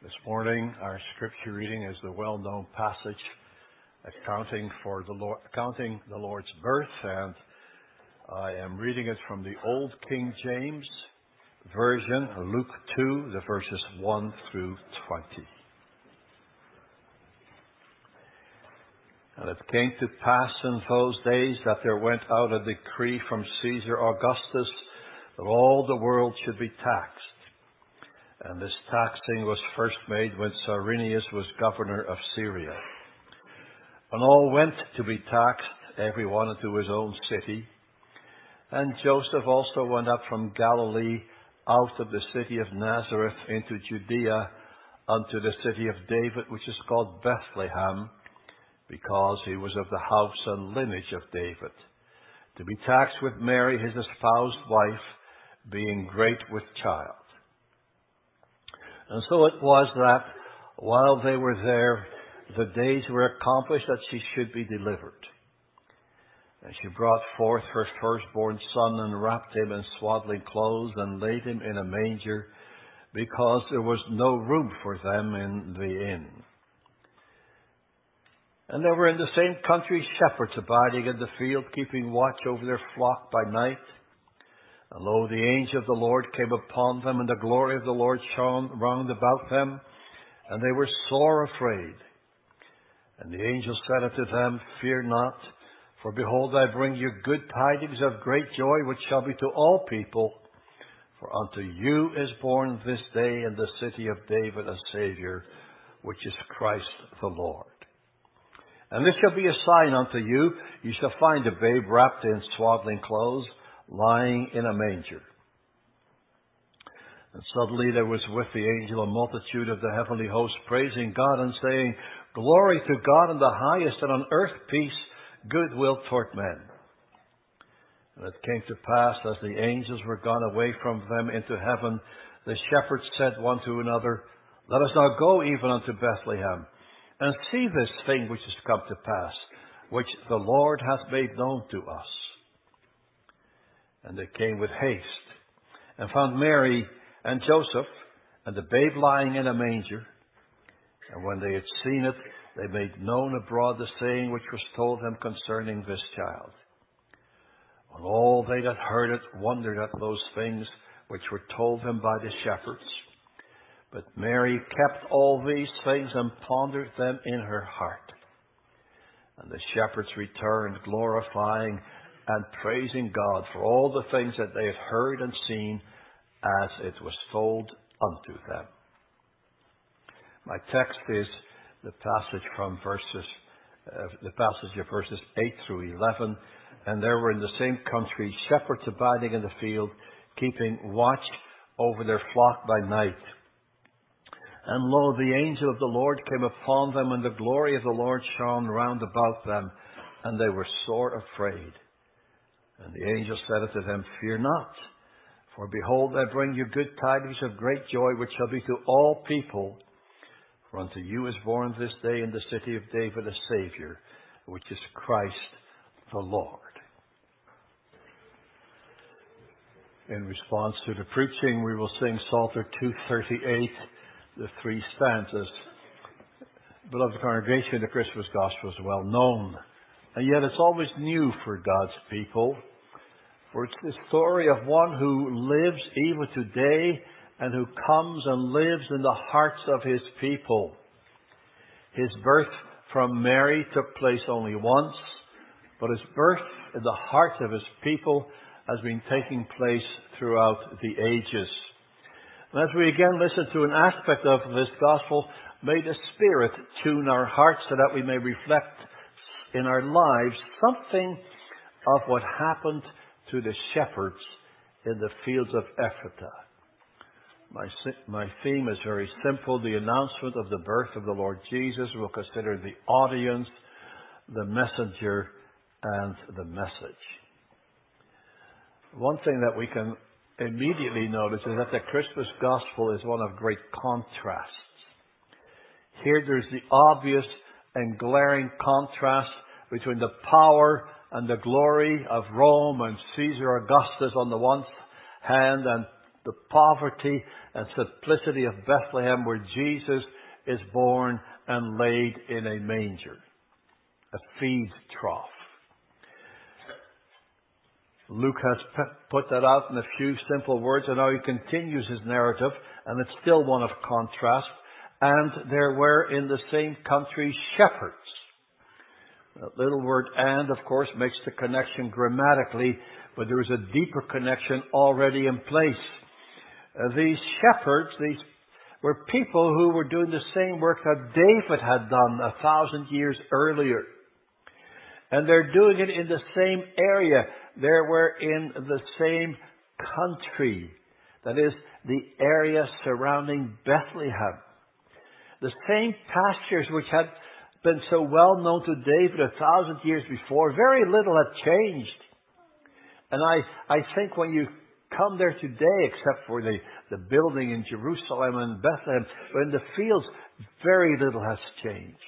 This morning, our scripture reading is the well-known passage accounting the Lord's birth, and I am reading it from the Old King James Version, Luke 2, the verses 1 through 20. And it came to pass in those days that there went out a decree from Caesar Augustus that all the world should be taxed. And this taxing was first made when Cyrenius was governor of Syria. And all went to be taxed, every one into his own city. And Joseph also went up from Galilee out of the city of Nazareth into Judea unto the city of David, which is called Bethlehem, because he was of the house and lineage of David, to be taxed with Mary his espoused wife, being great with child. And so it was that while they were there, the days were accomplished that she should be delivered. And she brought forth her firstborn son and wrapped him in swaddling clothes and laid him in a manger, because there was no room for them in the inn. And there were in the same country shepherds abiding in the field, keeping watch over their flock by night. And lo, the angel of the Lord came upon them, and the glory of the Lord shone round about them, and they were sore afraid. And the angel said unto them, Fear not, for behold, I bring you good tidings of great joy, which shall be to all people. For unto you is born this day in the city of David a Saviour, which is Christ the Lord. And this shall be a sign unto you, you shall find a babe wrapped in swaddling clothes, lying in a manger. And suddenly there was with the angel a multitude of the heavenly host, praising God and saying, Glory to God in the highest, and on earth peace, goodwill toward men. And it came to pass, as the angels were gone away from them into heaven, the shepherds said one to another, Let us now go even unto Bethlehem, and see this thing which is come to pass, which the Lord hath made known to us. And they came with haste, and found Mary and Joseph, and the babe lying in a manger. And when they had seen it, they made known abroad the saying which was told them concerning this child. And all they that heard it wondered at those things which were told them by the shepherds. But Mary kept all these things and pondered them in her heart. And the shepherds returned, glorifying and praising God for all the things that they had heard and seen as it was told unto them. My text is the passage of verses 8 through 11. And there were in the same country shepherds abiding in the field, keeping watch over their flock by night. And lo, the angel of the Lord came upon them, and the glory of the Lord shone round about them, and they were sore afraid. And the angel said unto them, Fear not, for behold, I bring you good tidings of great joy, which shall be to all people. For unto you is born this day in the city of David a Saviour, which is Christ the Lord. In response to the preaching, we will sing Psalter 238, the three stanzas. Beloved congregation, the Christmas Gospel is well known. And yet it's always new for God's people. For it's the story of one who lives even today and who comes and lives in the hearts of his people. His birth from Mary took place only once, but his birth in the hearts of his people has been taking place throughout the ages. And as we again listen to an aspect of this gospel, may the Spirit tune our hearts so that we may reflect in our lives something of what happened to the shepherds in the fields of Ephrathah. My theme is very simple, the announcement of the birth of the Lord Jesus. We'll consider the audience, the messenger, and the message. One thing that we can immediately notice is that the Christmas gospel is one of great contrasts. Here there's the obvious and glaring contrast between the power and the glory of Rome and Caesar Augustus on the one hand, and the poverty and simplicity of Bethlehem, where Jesus is born and laid in a manger, a feed trough. Luke has put that out in a few simple words, and now he continues his narrative, and it's still one of contrast. And there were in the same country shepherds. That little word "and," of course, makes the connection grammatically, but there is a deeper connection already in place. These shepherds, these were people who were doing the same work that David had done 1,000 years earlier. And they're doing it in the same area. They were in the same country. That is, the area surrounding Bethlehem. The same pastures which had been so well known to David 1,000 years before. Very little had changed. And I think when you come there today, except for the building in Jerusalem and Bethlehem, but in the fields, very little has changed.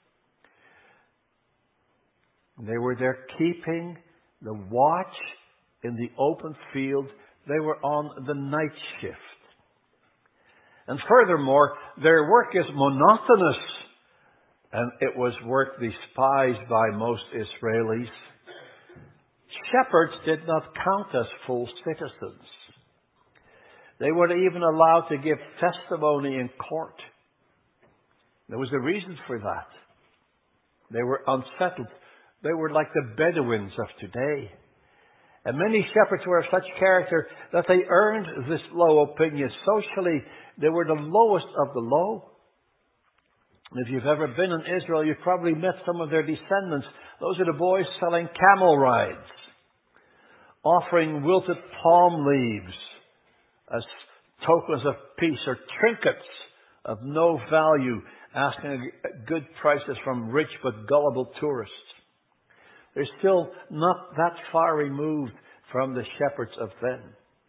They were there keeping the watch in the open field. They were on the night shift. And furthermore, their work is monotonous, and it was work despised by most Israelis. Shepherds did not count as full citizens. They weren't even allowed to give testimony in court. There was a reason for that. They were unsettled. They were like the Bedouins of today. And many shepherds were of such character that they earned this low opinion. Socially, they were the lowest of the low. If you've ever been in Israel, you've probably met some of their descendants. Those are the boys selling camel rides, offering wilted palm leaves as tokens of peace, or trinkets of no value, asking good prices from rich but gullible tourists. They're still not that far removed from the shepherds of then.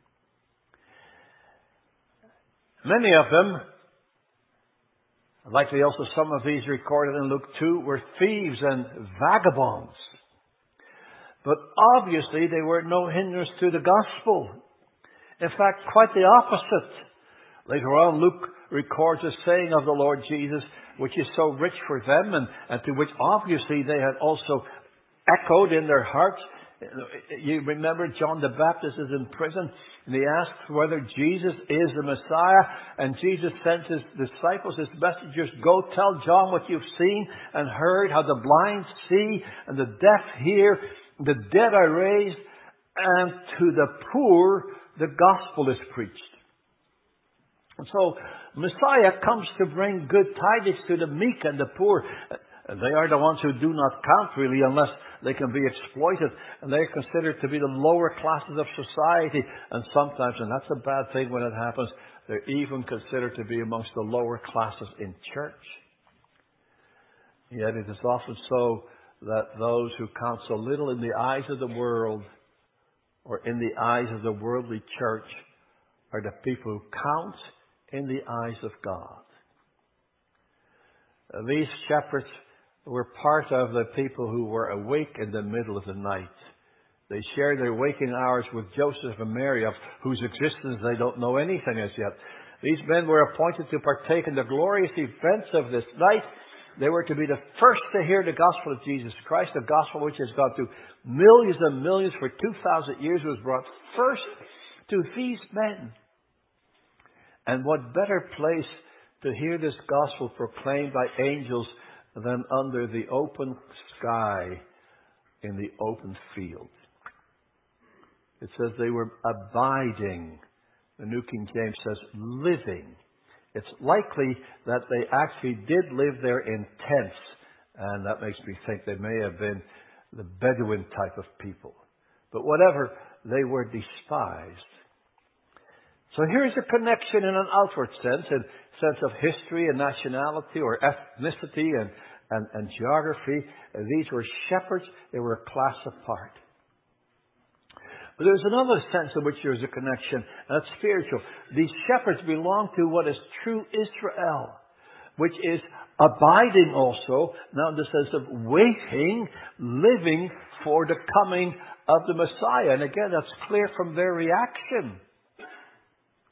Many of them, likely also some of these recorded in Luke 2, were thieves and vagabonds. But obviously they were no hindrance to the gospel. In fact, quite the opposite. Later on, Luke records a saying of the Lord Jesus, which is so rich for them, and to which obviously they had also echoed in their hearts. You remember John the Baptist is in prison, and he asks whether Jesus is the Messiah, and Jesus sends his disciples, his messengers, go tell John what you've seen and heard, how the blind see and the deaf hear, the dead are raised, and to the poor the gospel is preached. And so Messiah comes to bring good tidings to the meek and the poor. They are the ones who do not count really unless they can be exploited. And they are considered to be the lower classes of society. And sometimes, and that's a bad thing when it happens, they're even considered to be amongst the lower classes in church. Yet it is often so that those who count so little in the eyes of the world or in the eyes of the worldly church are the people who count in the eyes of God. These shepherds were part of the people who were awake in the middle of the night. They shared their waking hours with Joseph and Mary, of whose existence they don't know anything as yet. These men were appointed to partake in the glorious events of this night. They were to be the first to hear the gospel of Jesus Christ, the gospel which has gone to millions and millions for 2,000 years, was brought first to these men. And what better place to hear this gospel proclaimed by angels than under the open sky in the open field. It says they were abiding. The New King James says living. It's likely that they actually did live there in tents, and that makes me think they may have been the Bedouin type of people. But whatever, they were despised. So here's a connection in an outward sense, in sense of history and nationality or ethnicity and geography. These were shepherds. They were a class apart. But there's another sense in which there's a connection, and that's spiritual. These shepherds belong to what is true Israel, which is abiding also, now in the sense of waiting, living for the coming of the Messiah. And again, that's clear from their reaction.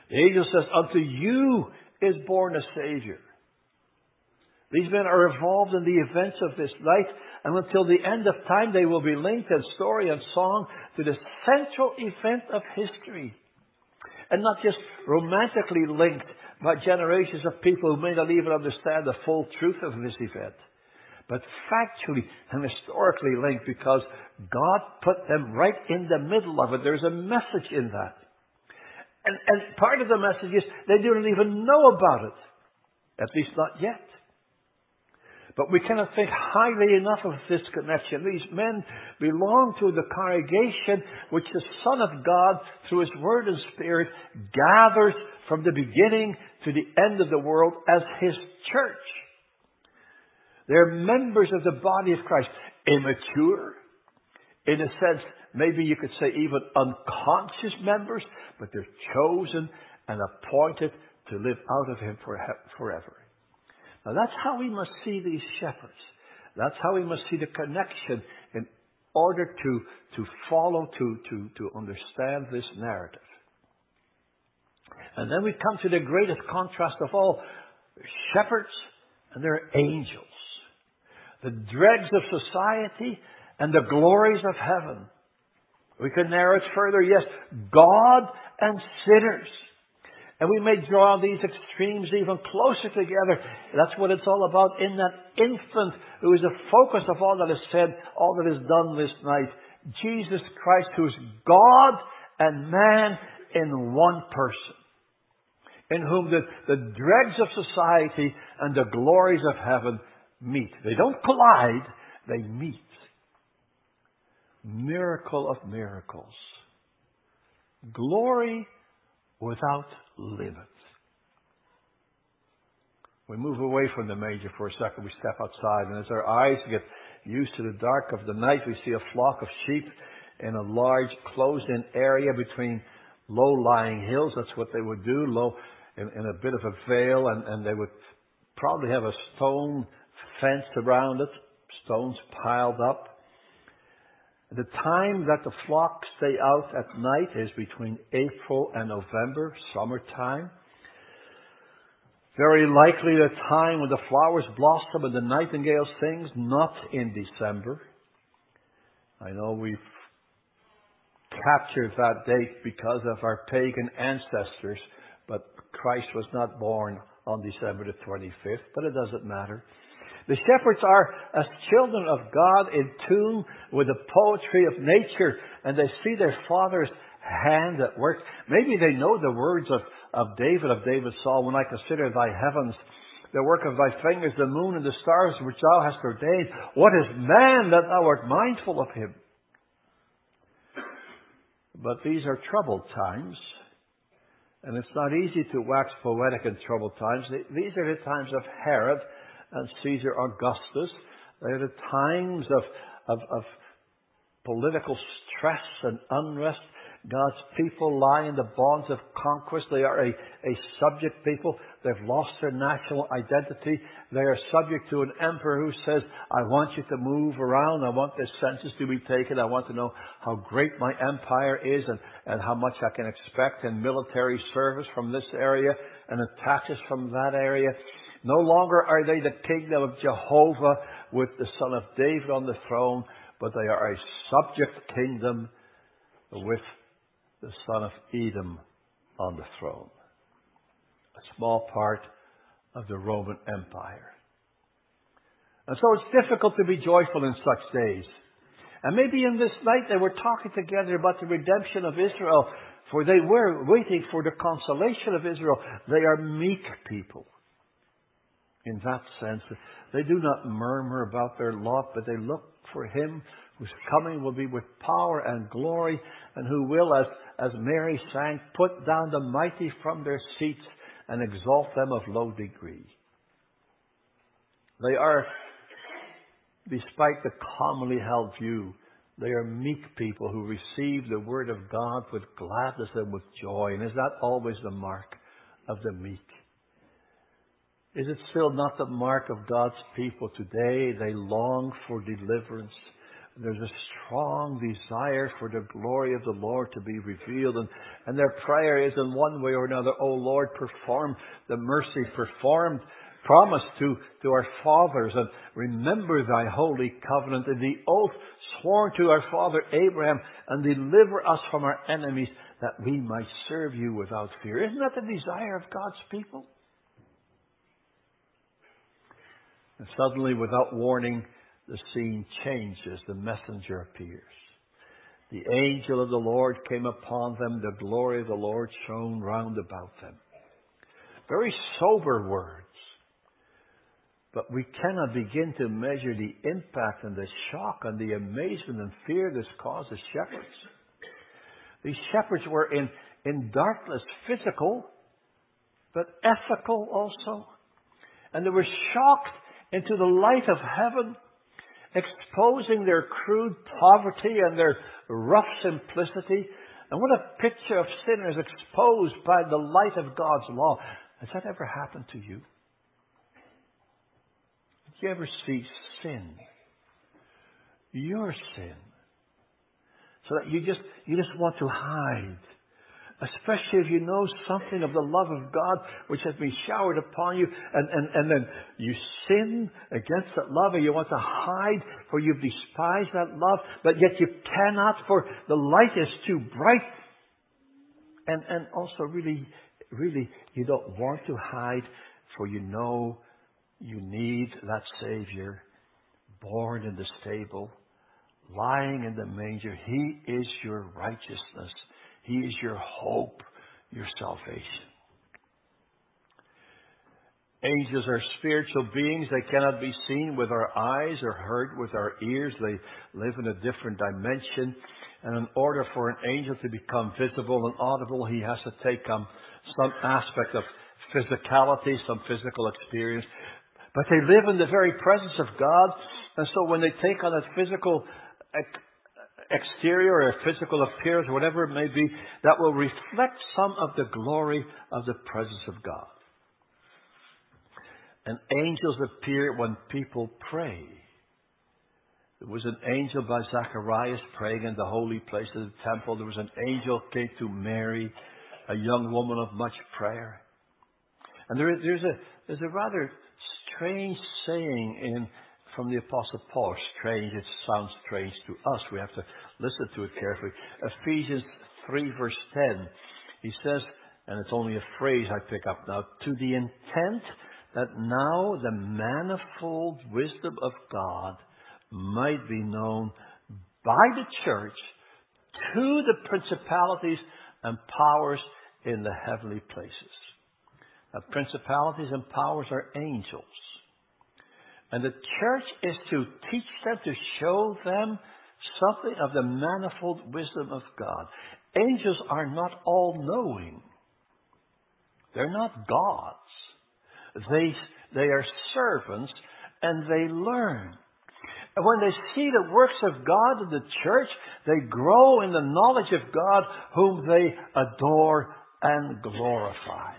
The angel says, unto you is born a Savior. These men are involved in the events of this night, and until the end of time they will be linked in story and song to the central event of history. And not just romantically linked by generations of people who may not even understand the full truth of this event, but factually and historically linked because God put them right in the middle of it. There's a message in that. And part of the message is they don't even know about it. At least not yet. But we cannot think highly enough of this connection. These men belong to the congregation which the Son of God, through His Word and Spirit, gathers from the beginning to the end of the world as His church. They're members of the body of Christ. Immature, in a sense, maybe you could say even unconscious members, but they're chosen and appointed to live out of Him forever. Now that's how we must see these shepherds. That's how we must see the connection in order to follow, to understand this narrative. And then we come to the greatest contrast of all, shepherds and their angels. The dregs of society and the glories of heaven. We can narrow it further, yes, God and sinners. And we may draw these extremes even closer together. That's what it's all about in that infant who is the focus of all that is said, all that is done this night. Jesus Christ, who is God and man in one person. In whom the dregs of society and the glories of heaven meet. They don't collide, they meet. Miracle of miracles. Glory without limits. We move away from the manger for a second. We step outside, and as our eyes get used to the dark of the night, we see a flock of sheep in a large closed-in area between low-lying hills. That's what they would do, low in a bit of a vale, and they would probably have a stone fence around it, stones piled up. The time that the flock stay out at night is between April and November, summertime. Very likely the time when the flowers blossom and the nightingale sings, not in December. I know we've captured that date because of our pagan ancestors, but Christ was not born on December the 25th, but it doesn't matter. The shepherds are as children of God in tune with the poetry of nature, and they see their Father's hand at work. Maybe they know the words of David's Psalm, when I consider thy heavens, the work of thy fingers, the moon and the stars which thou hast ordained. What is man that thou art mindful of him? But these are troubled times, and it's not easy to wax poetic in troubled times. These are the times of Herod and Caesar Augustus. They are the times of political stress and unrest. God's people lie in the bonds of conquest. They are a subject people. They've lost their national identity. They are subject to an emperor who says, I want you to move around. I want this census to be taken. I want to know how great my empire is and how much I can expect in military service from this area and in taxes from that area. No longer are they the kingdom of Jehovah with the Son of David on the throne, but they are a subject kingdom with the son of Edom on the throne. A small part of the Roman Empire. And so it's difficult to be joyful in such days. And maybe in this night they were talking together about the redemption of Israel, for they were waiting for the consolation of Israel. They are meek people. In that sense, they do not murmur about their lot, but they look for Him whose coming will be with power and glory, and who will, as Mary sang, put down the mighty from their seats and exalt them of low degree. They are, despite the commonly held view, they are meek people who receive the word of God with gladness and with joy. And is that always the mark of the meek? Is it still not the mark of God's people today? They long for deliverance. there's a strong desire for the glory of the Lord to be revealed. And their prayer is in one way or another, "Oh Lord, perform the mercy promised to our fathers, and remember thy holy covenant and the oath sworn to our father Abraham, and deliver us from our enemies, that we might serve you without fear." Isn't that the desire of God's people? And suddenly, without warning, the scene changes. The messenger appears. The angel of the Lord came upon them. The glory of the Lord shone round about them. Very sober words. But we cannot begin to measure the impact and the shock and the amazement and fear this caused the shepherds. These shepherds were in darkness, physical, but ethical also. And they were shocked into the light of heaven, exposing their crude poverty and their rough simplicity. And what a picture of sinners exposed by the light of God's law. Has that ever happened to you? Did you ever see sin? Your sin. So that you just want to hide. Especially if you know something of the love of God which has been showered upon you, and then you sin against that love and you want to hide, for you've despised that love, but yet you cannot, for the light is too bright. And also really you don't want to hide, for you know you need that Savior, born in the stable, lying in the manger. He is your righteousness. He is your hope, your salvation. Angels are spiritual beings. They cannot be seen with our eyes or heard with our ears. They live in a different dimension. And in order for an angel to become visible and audible, he has to take on some aspect of physicality, some physical experience. But they live in the very presence of God. And so when they take on a physical exterior or a physical appearance, whatever it may be, that will reflect some of the glory of the presence of God. And angels appear when people pray. There was an angel by Zacharias praying in the holy place of the temple. There was an angel came to Mary, a young woman of much prayer. And there's a rather strange saying from the Apostle Paul. Strange, it sounds strange to us. We have to listen to it carefully. Ephesians 3 verse 10. He says, and it's only a phrase I pick up now, "To the intent that now the manifold wisdom of God might be known by the church to the principalities and powers in the heavenly places." Now, principalities and powers are angels. And the church is to teach them, to show them something of the manifold wisdom of God. Angels are not all-knowing. They're not gods. They are servants, and they learn. And when they see the works of God in the church, they grow in the knowledge of God, whom they adore and glorify.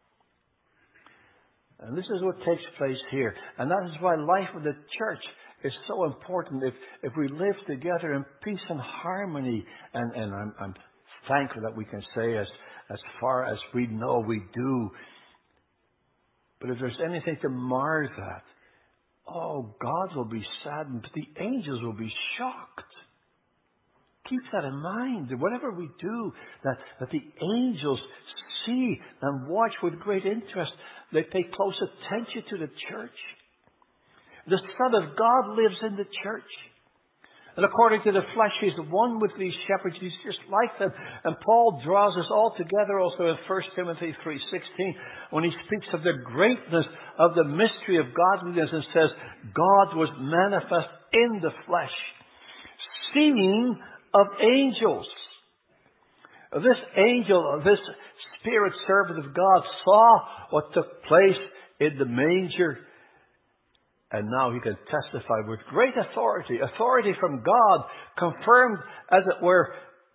And this is what takes place here. And that is why life in the church is so important. If we live together in peace and harmony, and I'm thankful that we can say as far as we know we do. But if there's anything to mar that, God will be saddened, but the angels will be shocked. Keep that in mind. Whatever we do, that the angels see and watch with great interest. They pay close attention to the church. The Son of God lives in the church. And according to the flesh, He's one with these shepherds. He's just like them. And Paul draws us all together also in 1 Timothy 3:16 when he speaks of the greatness of the mystery of godliness and says, God was manifest in the flesh, seen of angels. This angel, this Spirit servant of God, saw what took place in the manger. And now he can testify with great authority from God, confirmed as it were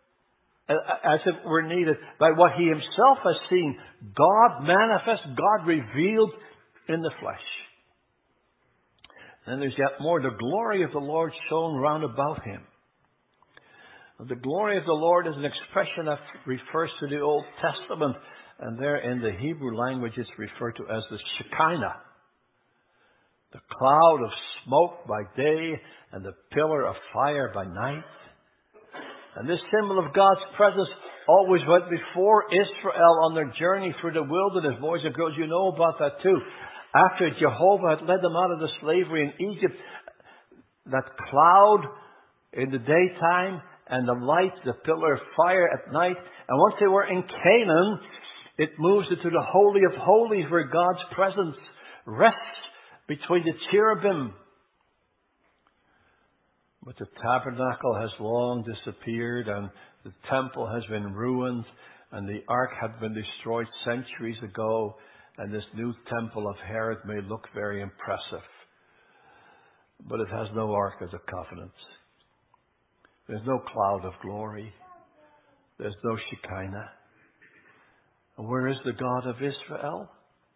needed by what he himself has seen. God manifest, God revealed in the flesh. And there's yet more. The glory of the Lord shone round about him. The glory of the Lord is an expression that refers to the Old Testament. And there in the Hebrew language it's referred to as the Shekinah. The cloud of smoke by day and the pillar of fire by night. And this symbol of God's presence always went before Israel on their journey through the wilderness. Boys and girls, you know about that too. After Jehovah had led them out of the slavery in Egypt, that cloud in the daytime and the light, the pillar of fire at night. And once they were in Canaan, it moves into the Holy of Holies where God's presence rests between the cherubim. But the tabernacle has long disappeared and the temple has been ruined and the ark had been destroyed centuries ago, and this new temple of Herod may look very impressive. But it has no Ark of the Covenant. There's no cloud of glory. There's no Shekinah. And where is the God of Israel?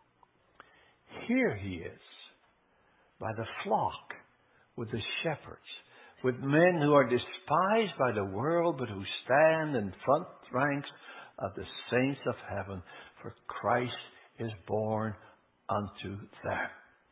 Here he is, by the flock, with the shepherds, with men who are despised by the world, but who stand in front ranks of the saints of heaven, for Christ is born unto them.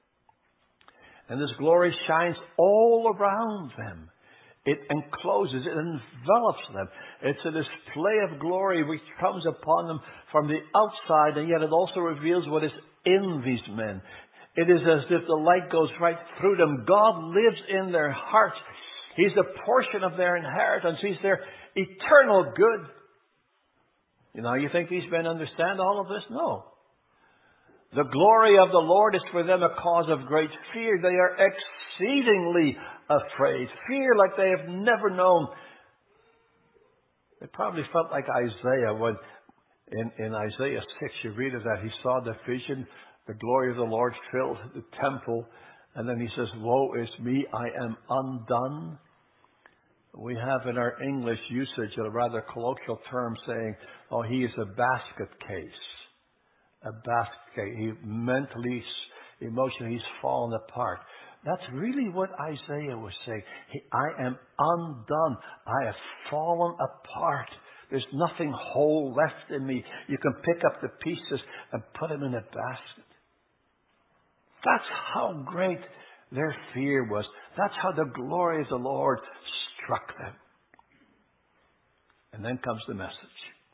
And this glory shines all around them. It encloses, it envelops them. It's a display of glory which comes upon them from the outside, and yet it also reveals what is in these men. It is as if the light goes right through them. God lives in their hearts. He's a portion of their inheritance. He's their eternal good. You know, you think these men understand all of this? No. The glory of the Lord is for them a cause of great fear. They are exceedingly afraid. Fear like they have never known. They probably felt like Isaiah when in Isaiah 6 you read of that. He saw the vision, the glory of the Lord filled the temple. And then he says, "Woe is me, I am undone." We have in our English usage a rather colloquial term saying, "Oh, he is a basket case." A basket case. He mentally, emotionally, he's fallen apart. That's really what Isaiah was saying. I am undone. I have fallen apart. There's nothing whole left in me. You can pick up the pieces and put them in a basket. That's how great their fear was. That's how the glory of the Lord struck them. And then comes the message.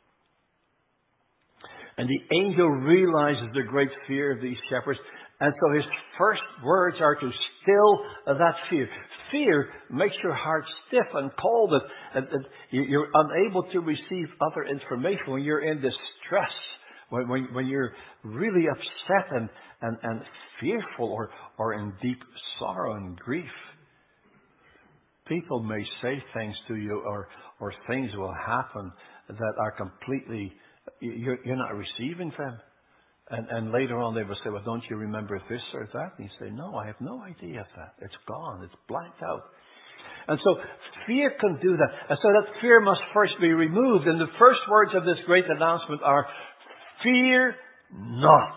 And the angel realizes the great fear of these shepherds. And so his first words are to still that fear. Fear makes your heart stiff and cold. And you're unable to receive other information when you're in distress. When you're really upset and fearful or in deep sorrow and grief. People may say things to you or things will happen that are completely, you're not receiving them. And later on they will say, "Well, don't you remember this or that?" And you say, "No, I have no idea of that. It's gone. It's blanked out." And so fear can do that. And so that fear must first be removed. And the first words of this great announcement are, "Fear not."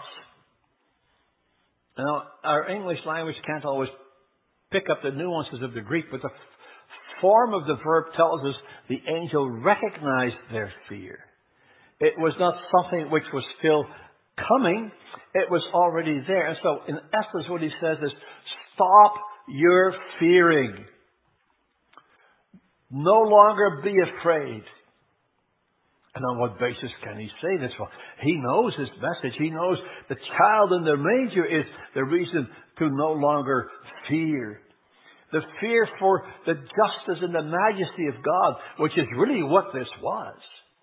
Now, our English language can't always pick up the nuances of the Greek, but the form of the verb tells us the angel recognized their fear. It was not something which was still coming. It was already there. And so, in essence, what he says is, stop your fearing. No longer be afraid. And on what basis can he say this? Well, he knows his message. He knows the child in the manger is the reason to no longer fear. The fear for the justice and the majesty of God, which is really what this was.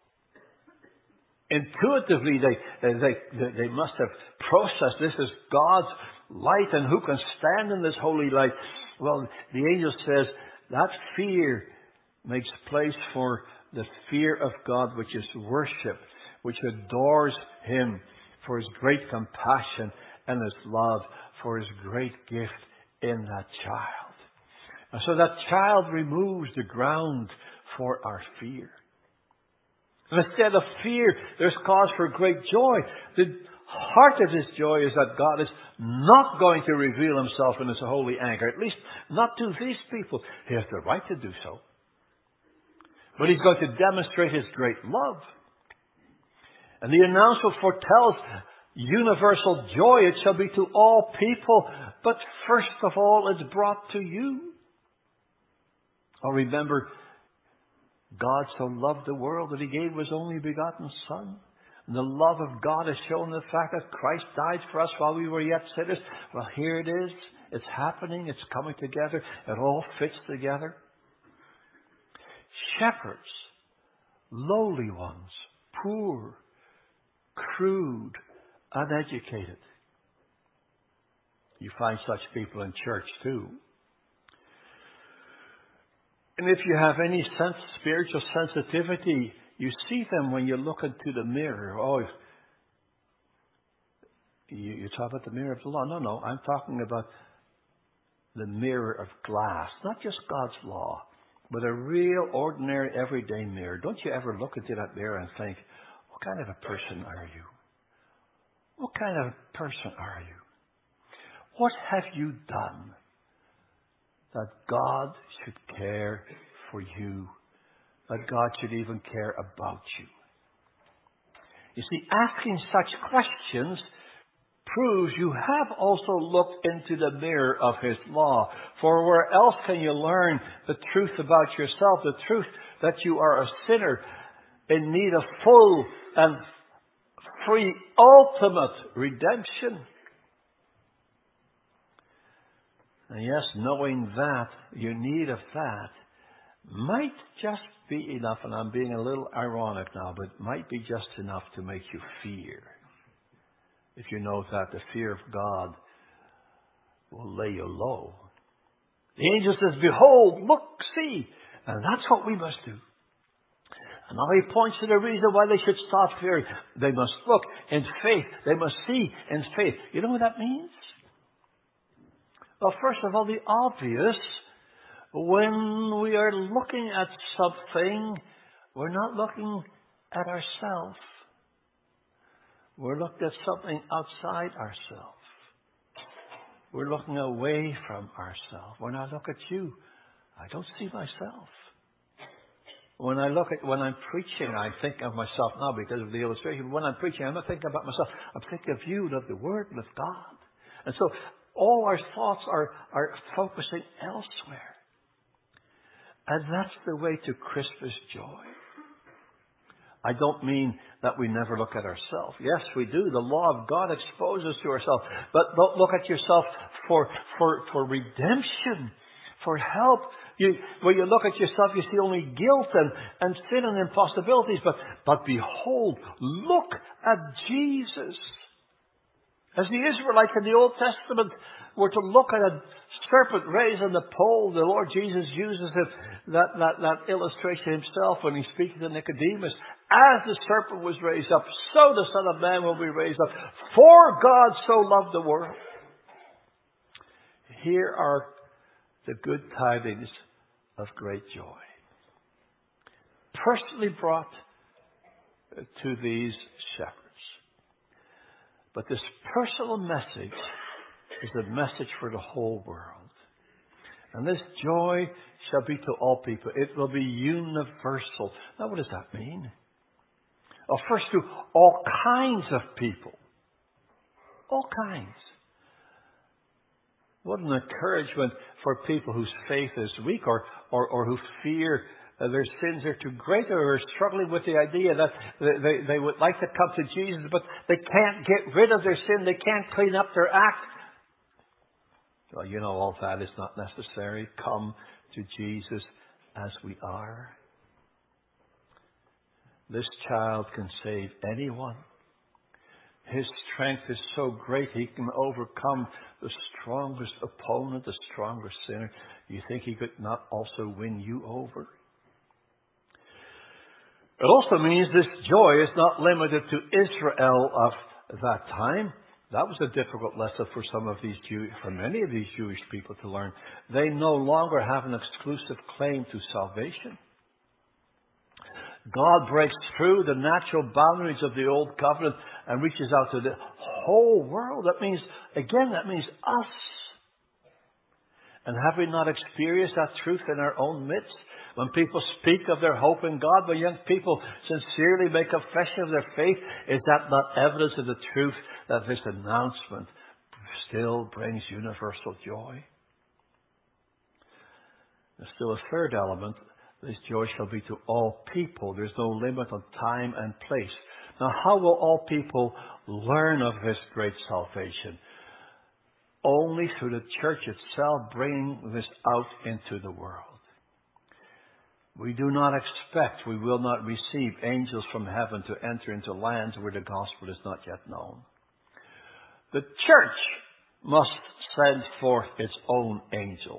Intuitively, they must have processed this as God's light, and who can stand in this holy light? Well, the angel says that fear makes place for the fear of God, which is worship, which adores Him for His great compassion and His love, for His great gift in that child. And so that child removes the ground for our fear. And instead of fear, there's cause for great joy. The heart of this joy is that God is not going to reveal himself in his holy anger. At least not to these people. He has the right to do so. But he's going to demonstrate his great love. And the announcement foretells universal joy. It shall be to all people. But first of all, it's brought to you. Oh, remember, God so loved the world that he gave his only begotten Son. And the love of God is shown in the fact that Christ died for us while we were yet sinners. Well, here it is. It's happening. It's coming together. It all fits together. Shepherds, lowly ones, poor, crude, uneducated. You find such people in church too. And if you have any spiritual sensitivity, you see them when you look into the mirror. Oh, you talk about the mirror of the law. No, I'm talking about the mirror of glass. Not just God's law, but a real, ordinary, everyday mirror. Don't you ever look into that mirror and think, what kind of a person are you? What kind of a person are you? What have you done that God should care for you? That God should even care about you? You see, asking such questions proves you have also looked into the mirror of his law. For where else can you learn the truth about yourself, the truth that you are a sinner in need of full and free ultimate redemption? And yes, knowing that, your need of that, might just be enough, and I'm being a little ironic now, but might be just enough to make you fear. If you know that the fear of God will lay you low. The angel says, behold, look, see. And that's what we must do. And now he points to the reason why they should stop fearing. They must look in faith. They must see in faith. You know what that means? Well, first of all, the obvious. When we are looking at something, we're not looking at ourselves. We're looking at something outside ourselves. We're looking away from ourselves. When I look at you, I don't see myself. When I'm preaching, I think of myself now because of the illustration. When I'm preaching, I'm not thinking about myself. I'm thinking of you, of the Word, of God. And so all our thoughts are focusing elsewhere. And that's the way to Christmas joy. I don't mean that we never look at ourselves. Yes, we do. The law of God exposes to ourselves. But don't look at yourself for redemption, for help. When you look at yourself, you see only guilt and sin and impossibilities. But behold, look at Jesus. As the Israelites in the Old Testament were to look at a serpent raised on the pole, the Lord Jesus uses that illustration himself when he speaks to Nicodemus. As the serpent was raised up, so the Son of Man will be raised up. For God so loved the world. Here are the good tidings of great joy. Personally brought to these shepherds. But this personal message is a message for the whole world. And this joy shall be to all people. It will be universal. Now, what does that mean? Well, first, to all kinds of people. All kinds. What an encouragement for people whose faith is weak or who fear their sins are too great or are struggling with the idea that they would like to come to Jesus, but they can't get rid of their sin. They can't clean up their act. Well, you know, all that is not necessary. Come to Jesus as we are. This child can save anyone. His strength is so great he can overcome the strongest opponent, the strongest sinner. You think he could not also win you over? It also means this joy is not limited to Israel of that time. That was a difficult lesson for many of these Jewish people to learn. They no longer have an exclusive claim to salvation. God breaks through the natural boundaries of the old covenant and reaches out to the whole world. That means us. And have we not experienced that truth in our own midst? When people speak of their hope in God, when young people sincerely make confession of their faith, is that not evidence of the truth that this announcement still brings universal joy? There's still a third element. This joy shall be to all people. There's no limit on time and place. Now, how will all people learn of this great salvation? Only through the church itself bringing this out into the world. We do not expect, we will not receive angels from heaven to enter into lands where the gospel is not yet known. The church must send forth its own angels.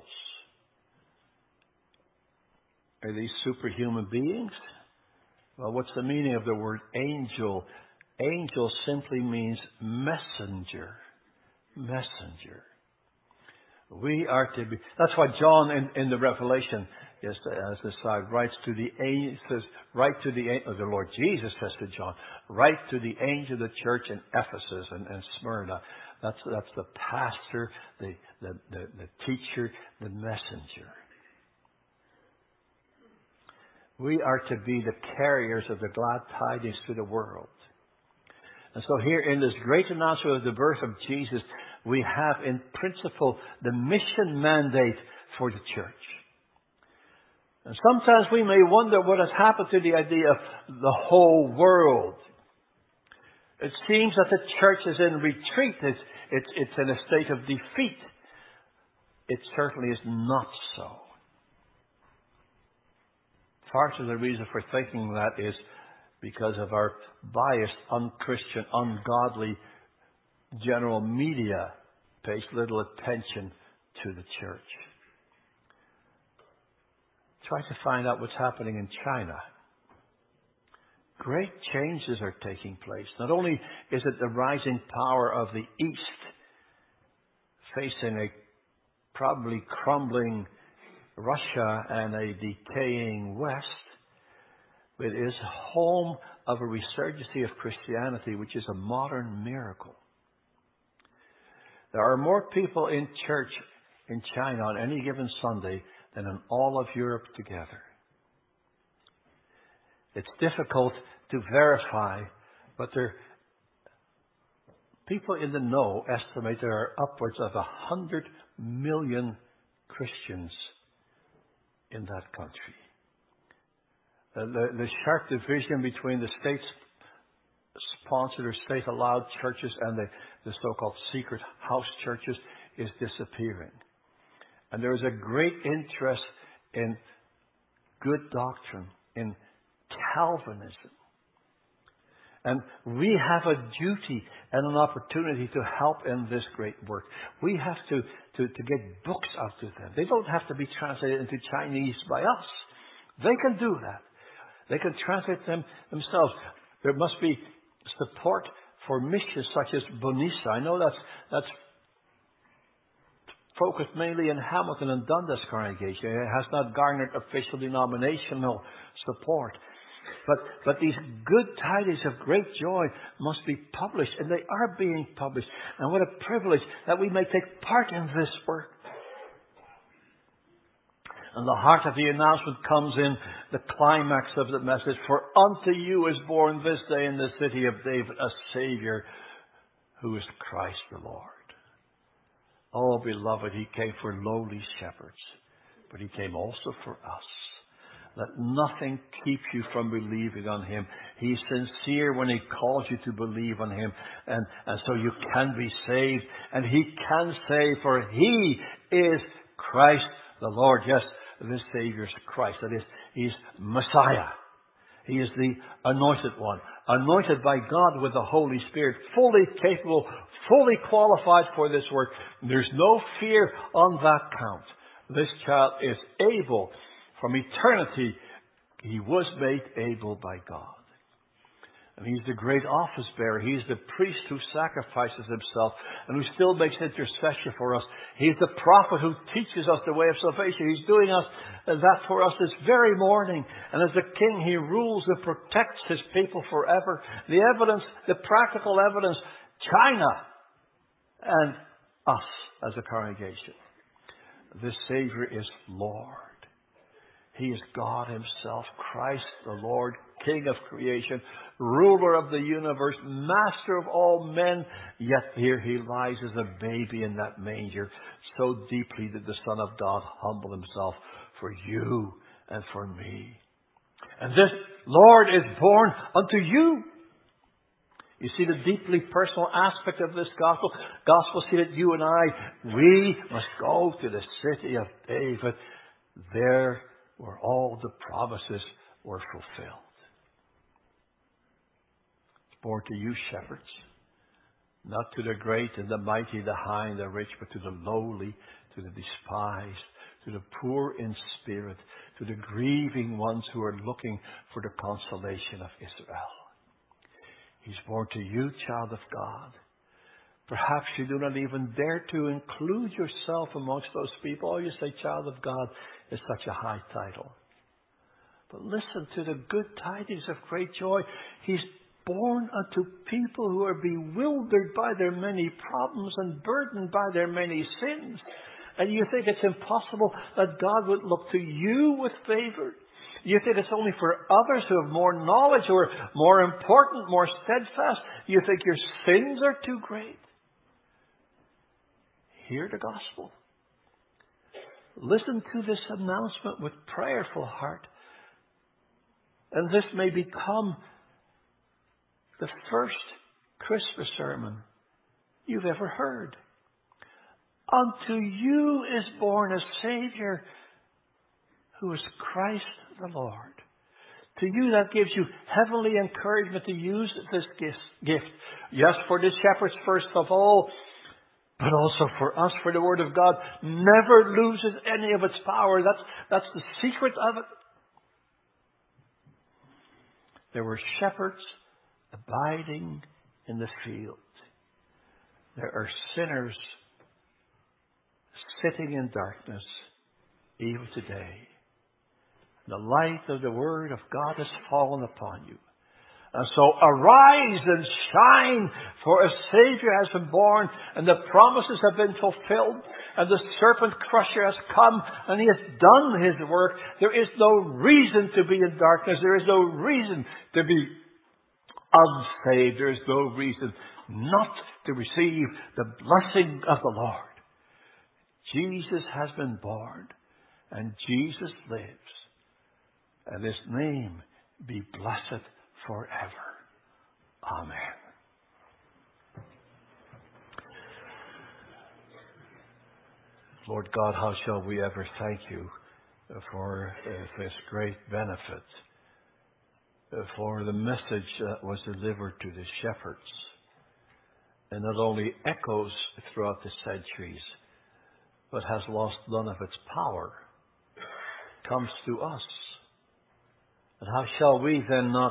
Are these superhuman beings? Well, what's the meaning of the word angel? Angel simply means messenger. Messenger. We are to be. That's why John in the Revelation, as the side writes to the angel, says, write to the angel. The Lord Jesus says to John, write to the angel of the church in Ephesus and Smyrna. That's the pastor, the teacher, the messenger. We are to be the carriers of the glad tidings to the world. And so here in this great announcement of the birth of Jesus, we have in principle the mission mandate for the church. And sometimes we may wonder what has happened to the idea of the whole world. It seems that the church is in retreat. It's in a state of defeat. It certainly is not so. Part of the reason for thinking that is because of our biased, unchristian, ungodly general media pays little attention to the church. Try to find out what's happening in China. Great changes are taking place. Not only is it the rising power of the East facing a probably crumbling Russia and a decaying West, it is home of a resurgence of Christianity, which is a modern miracle. There are more people in church in China on any given Sunday than in all of Europe together. It's difficult to verify, but people in the know estimate there are upwards of 100 million Christians in that country. The sharp division between the state-sponsored or state-allowed churches and the so-called secret house churches is disappearing. And there is a great interest in good doctrine, in Calvinism. And we have a duty and an opportunity to help in this great work. We have to get books out to them. They don't have to be translated into Chinese by us. They can do that. They can translate them themselves. There must be support for missions such as Bonisa. I know that's focused mainly in Hamilton and Dundas congregation. It has not garnered official denominational support. But these good tidings of great joy must be published, and they are being published. And what a privilege that we may take part in this work. And the heart of the announcement comes in the climax of the message. For unto you is born this day in the city of David a Savior, who is Christ the Lord. Oh, beloved, He came for lowly shepherds, but He came also for us. Let nothing keep you from believing on Him. He's sincere when He calls you to believe on Him. And so you can be saved. And He can save, for He is Christ the Lord. Yes, this Savior is Christ. That is, He's Messiah. He is the anointed one. Anointed by God with the Holy Spirit. Fully capable, fully qualified for this work. There's no fear on that count. This child is able. From eternity, He was made able by God. And He's the great office bearer. He's the priest who sacrifices Himself and who still makes intercession for us. He's the prophet who teaches us the way of salvation. He's doing that for us this very morning. And as the King, He rules and protects His people forever. The evidence, the practical evidence, China, and us as a congregation. This Savior is Lord. He is God Himself, Christ the Lord, King of creation, ruler of the universe, master of all men. Yet here He lies as a baby in that manger. So deeply did the Son of God humble Himself for you and for me. And this Lord is born unto you. You see the deeply personal aspect of this gospel. See that you and I, we must go to the city of David. There where all the promises were fulfilled. It's born to you, shepherds. Not to the great and the mighty, the high and the rich, but to the lowly, to the despised, to the poor in spirit, to the grieving ones who are looking for the consolation of Israel. He's born to you, child of God. Perhaps you do not even dare to include yourself amongst those people. Oh, you say, child of God is such a high title. But listen to the good tidings of great joy. He's born unto people who are bewildered by their many problems and burdened by their many sins. And you think it's impossible that God would look to you with favor? You think it's only for others who have more knowledge, who are more important, more steadfast? You think your sins are too great? Hear the gospel. Listen to this announcement with prayerful heart. And this may become the first Christmas sermon you've ever heard. Unto you is born a Savior who is Christ the Lord. To you that gives you heavenly encouragement to use this gift. Yes, for the shepherds first of all, but also for us, for the Word of God never loses any of its power. That's the secret of it. There were shepherds abiding in the field. There are sinners sitting in darkness even today. The light of the Word of God has fallen upon you. And so arise and shine, for a Savior has been born, and the promises have been fulfilled, and the serpent crusher has come, and He has done His work. There is no reason to be in darkness. There is no reason to be unsaved. There is no reason not to receive the blessing of the Lord. Jesus has been born, and Jesus lives, and His name be blessed forever. Amen. Lord God, how shall we ever thank You for this great benefit, for the message that was delivered to the shepherds, and not only echoes throughout the centuries, but has lost none of its power, comes to us. And how shall we then not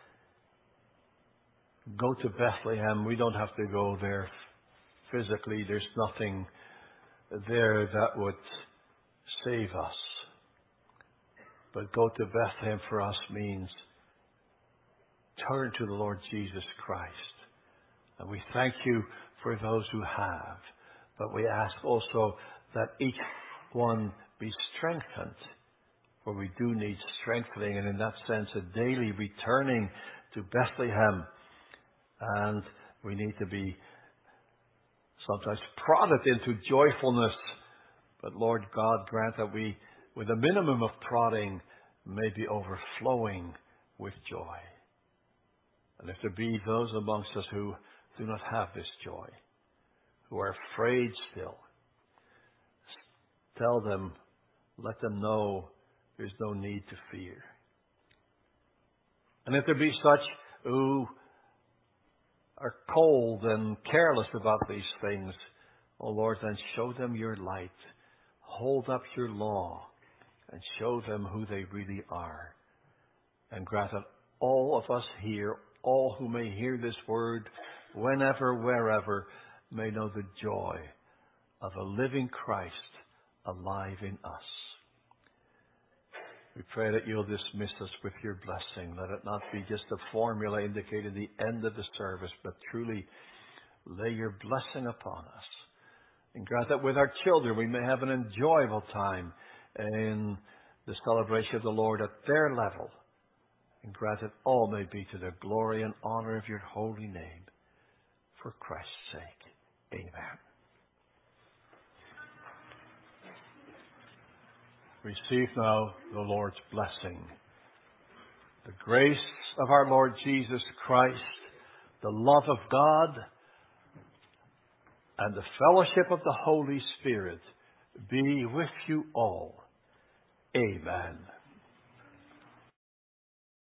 go to Bethlehem? We don't have to go there physically. There's nothing there that would save us. But go to Bethlehem for us means turn to the Lord Jesus Christ. And we thank You for those who have. But we ask also that each one be strengthened. For we do need strengthening, and in that sense a daily returning to Bethlehem. And we need to be sometimes prodded into joyfulness. But Lord God, grant that we, with a minimum of prodding, may be overflowing with joy. And if there be those amongst us who do not have this joy, who are afraid still, tell them, let them know there's no need to fear. And if there be such who are cold and careless about these things, oh Lord, then show them Your light. Hold up Your law and show them who they really are. And grant that all of us here, all who may hear this word, whenever, wherever, may know the joy of a living Christ alive in us. We pray that You'll dismiss us with Your blessing. Let it not be just a formula indicating the end of the service, but truly lay your blessing upon us. And grant that with our children we may have an enjoyable time in the celebration of the Lord at their level. And grant that all may be to the glory and honor of your holy name. For Christ's sake. Amen. Receive now the Lord's blessing. The grace of our Lord Jesus Christ, the love of God, and the fellowship of the Holy Spirit be with you all. Amen.